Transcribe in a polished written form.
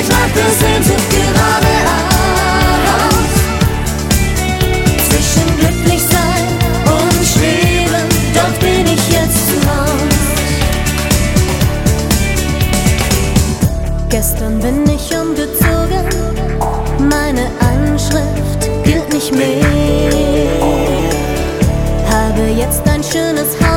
ich machte Sehnsucht geradeaus. Zwischen glücklich sein und schweben, dort bin ich jetzt zu Haus. Gestern bin ich umgezogen, meine Anschrift gilt nicht mehr. Habe jetzt ein schönes Haus